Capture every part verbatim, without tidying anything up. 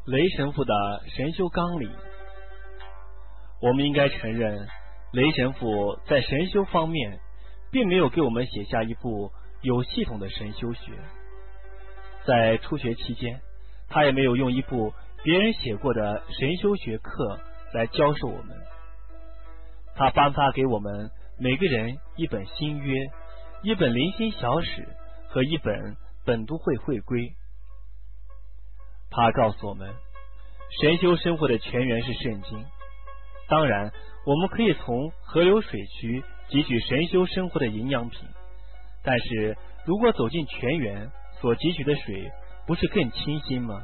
雷神父的神修纲领。我们应该承认，雷神父在神修方面并没有给我们写下一部有系统的神修学。在初学期间，他也没有用一部别人写过的神修学课来教授我们。他颁发给我们每个人一本新约，一本灵心小史和一本本都会会规。他告诉我们，神修生活的泉源是圣经。当然，我们可以从河流水渠汲取神修生活的营养品，但是如果走进泉源，所汲取的水不是更清新吗？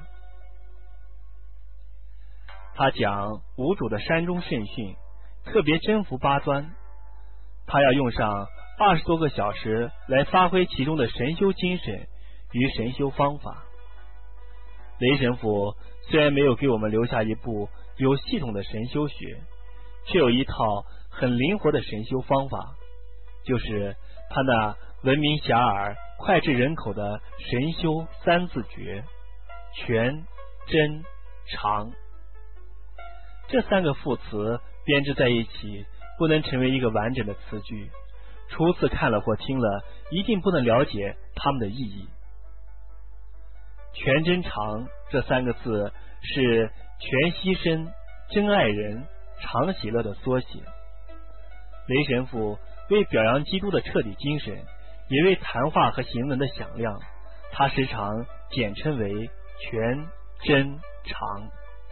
他讲无主的山中圣训，特别征服八端，他要用上二十多个小时来发挥其中的神修精神与神修方法。雷神父虽然没有给我们留下一部有系统的神修学，却有一套很灵活的神修方法，就是他那闻名遐迩、脍炙人口的神修三字诀：全、真、常。这三个副词编织在一起，不能成为一个完整的词句，初次看了或听了，一定不能了解它们的意义。全真常这三个字是全牺牲、真爱人、常喜乐的缩写。雷神父为表扬基督的彻底精神，也为谈话和行文的响亮，他时常简称为全真常。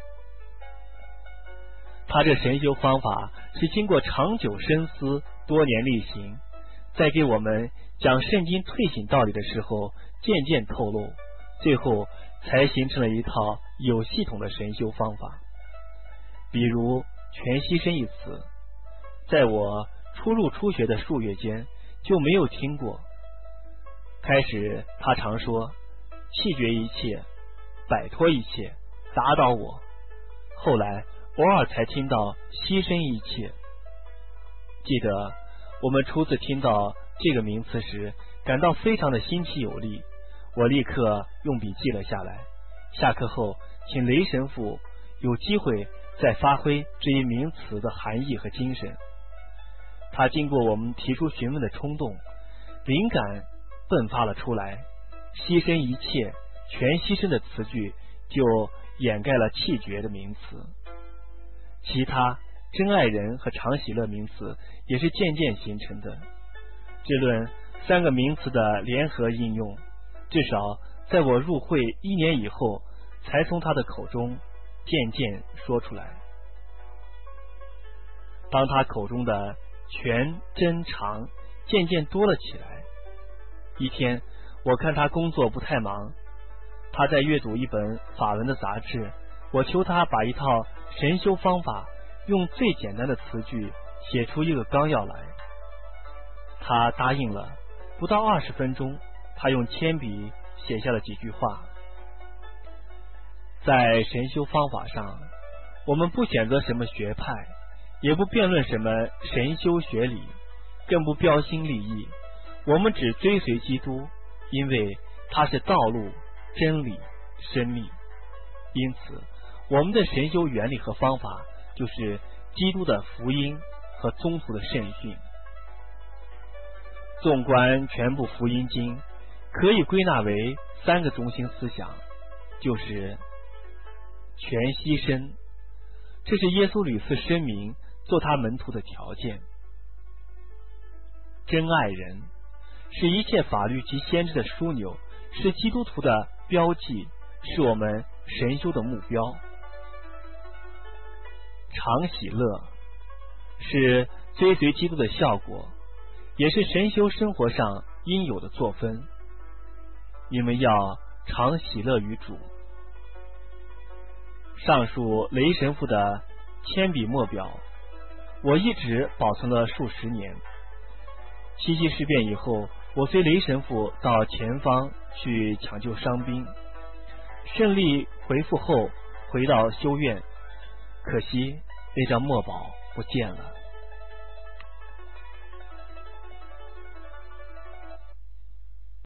他这神修方法是经过长久深思、多年力行，在给我们讲圣经退省道理的时候渐渐透露，最后才形成了一套有系统的神修方法。比如全牺牲一词，在我初入初学的数月间就没有听过。开始他常说弃绝一切，摆脱一切，打倒我，后来偶尔才听到牺牲一切。记得我们初次听到这个名词时，感到非常的新奇有力，我立刻用笔记了下来。下课后请雷神父有机会再发挥这一名词的含义和精神。他经过我们提出询问的冲动，灵感迸发了出来，牺牲一切、全牺牲的词句就掩盖了弃绝的名词。其他真爱人和常喜乐名词也是渐渐形成的。这论三个名词的联合应用，至少在我入会一年以后，才从他的口中渐渐说出来。当他口中的全真常渐渐多了起来，一天我看他工作不太忙，他在阅读一本法文的杂志，我求他把一套神修方法用最简单的词句写出一个纲要来。他答应了，不到二十分钟，他用铅笔写下了几句话。在神修方法上，我们不选择什么学派，也不辩论什么神修学理，更不标新立异，我们只追随基督，因为他是道路、真理、生命。因此我们的神修原理和方法就是基督的福音和宗徒的圣训。纵观全部福音经，可以归纳为三个中心思想，就是全牺牲，这是耶稣屡次声明做他门徒的条件；真爱人，是一切法律及先知的枢纽，是基督徒的标记，是我们神修的目标；常喜乐，是追随基督的效果，也是神修生活上应有的作风。你们要常喜乐于主。上述雷神父的铅笔墨表，我一直保存了数十年。七七事变以后，我随雷神父到前方去抢救伤兵，胜利回复后回到修院，可惜那张墨宝不见了。